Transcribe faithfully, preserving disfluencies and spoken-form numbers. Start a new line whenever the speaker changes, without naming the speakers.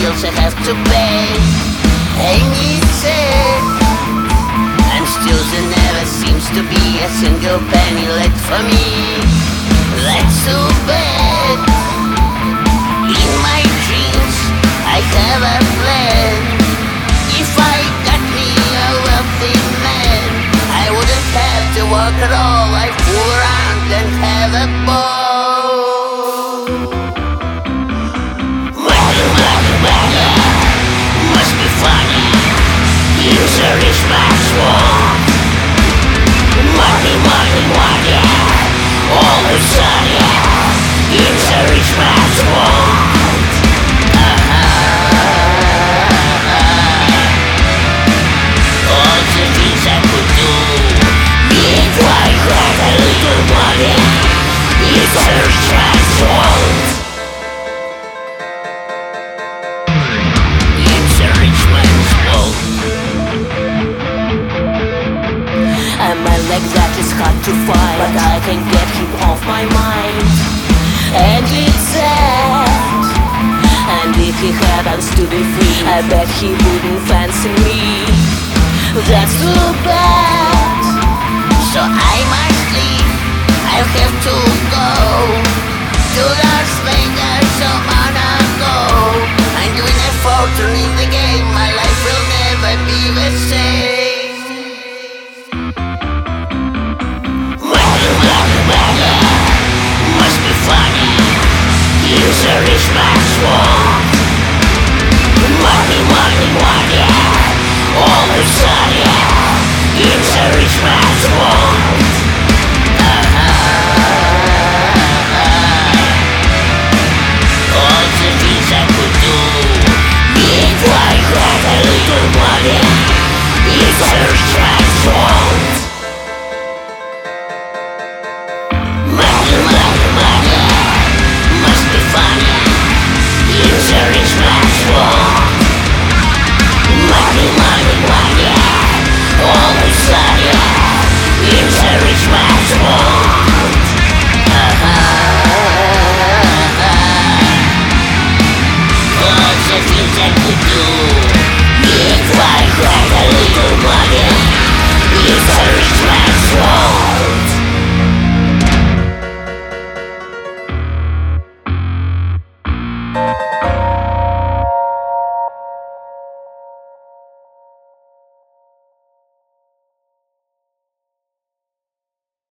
bills I have to pay. And it's sad, and still there never seems to be a single penny left for me. That's so bad. In my dreams I have a plan. If I got me a wealthy man, I wouldn't have to work at all. I'd fool around and have a ball. Money, money, money must be funny. It's a rich man's world. Money, money, money, all is sunny. It's a rich man's world. All the things I could do, if I had a little money, it's a rich man's world. It's a rich man's world.
A man like that is hard to find, but I can get him off my mind. And it's sad. And if he hadn't to be free, I bet he wouldn't fancy me. That's too bad.
So I must leave, I'll have to go to Las Vegas some Monaco. I'm doing a fortune in the game, my life will never be the same. Money, money, money must be funny. It's a rich man's world. Money, money, money, all is sunny. It's a rich man's world. All the things I could do, if I had a little money, it's a rich man's world. Money, money, money must be funny. It's a rich man's world. Money, money, money, all is sunny. It's a rich man's world. All the things I could